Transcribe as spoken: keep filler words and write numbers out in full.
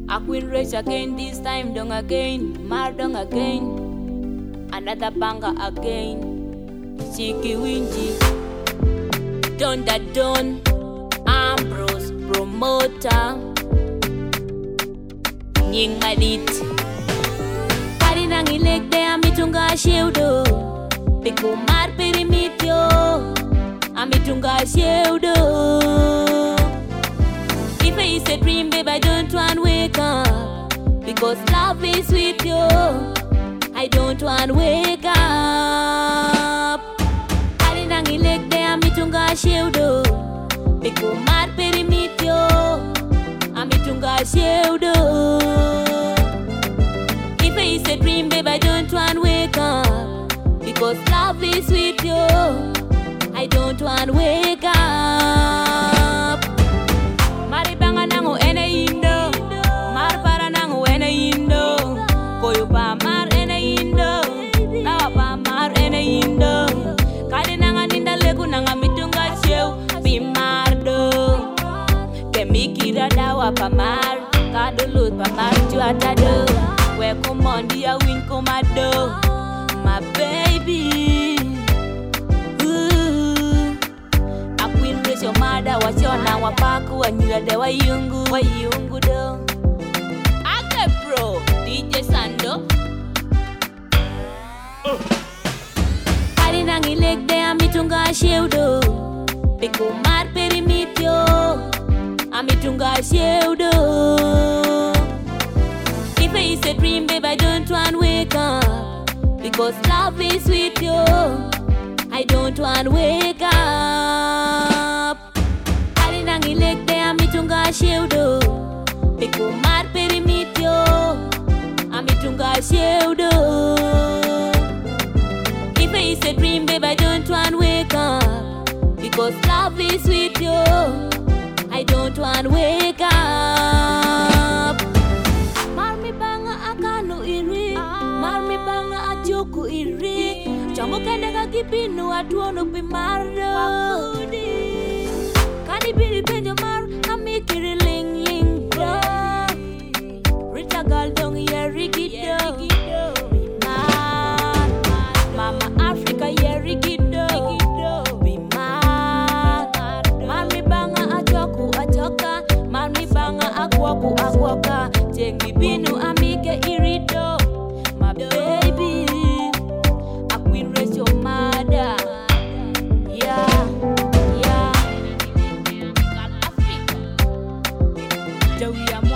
I queen race again, this time dong again, mar dong again. Another banger again. Chiki Winji, Don da Don, Ambrose promoter. Nying Madit. Kari nang ileg de amitunga shieldo. Piku mar perimityo. Amitunga shieldo. If it's a dream, babe, I don't want to wake up. Because love is sweet, yo. I don't want to wake up. Kari nang ileg de amitunga shieldo. Piku mar perimityo. Amitunga shieldo. If it's a dream, babe, I don't want to wake up. Because love is sweet, yo. I don't want to wake up. Maribanga nangu ene indo. Marpara nangu ene indo. Koyo pa mar ene indo. Nawa pa mar ene indo. Kali nanga ninda legu nanga mitunga sheu. Bimardo. Kemikira dawa pa mar. Kadulut pa mar juata do. We kumondi ya win komado. My baby. Ooh. Akwin raise your mother. Wachona wapaku wanyula de wayungu. Wayungu do. Ake bro. D J Sando. Kari nang ileg de amitunga shieldo. Piku mar perimityo. Amitunga shieldo. If it's a dream, babe, I don't want to wake up. Because love is sweet, yo. I don't want to wake up. Kari nang ileg de amitunga shieldo. Piku mar perimityo. Amitunga shieldo. If it's a dream, babe, I don't want to wake up. Because love is sweet, yo. I don't want to wake up. Marmi banga akanu iri. Marmi banga ajoku iri. Chamo kende kakipinu atuono pimardo. Kadi biri penjo mar kamikiri ling ling bro. Rita galdong yeri gido. Bimar. Mama Africa yeri gido. Bimar. Marmi banga ajoku ajoka. Marmi banga akwaku akwaka. Jengi binu amike irido. My baby, I queen raise your mother. Yeah, yeah. Joey, I'm